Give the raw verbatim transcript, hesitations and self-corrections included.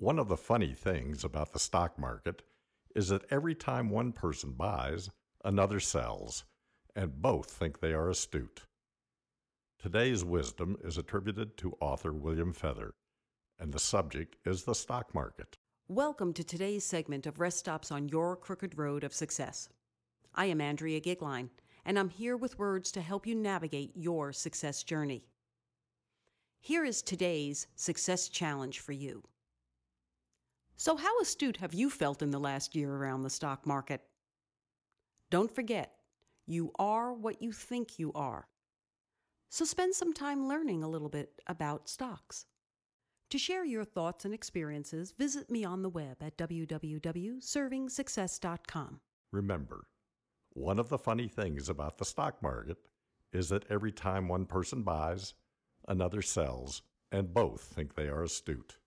One of the funny things about the stock market is that every time one person buys, another sells, and both think they are astute. Today's wisdom is attributed to author William Feather, and the subject is the stock market. Welcome to today's segment of Rest Stops on Your Crooked Road of Success. I am Andrea Gigline, and I'm here with words to help you navigate your success journey. Here is today's success challenge for you. So how astute have you felt in the last year around the stock market? Don't forget, you are what you think you are. So spend some time learning a little bit about stocks. To share your thoughts and experiences, visit me on the web at w w w dot serving success dot com. Remember, one of the funny things about the stock market is that every time one person buys, another sells, and both think they are astute.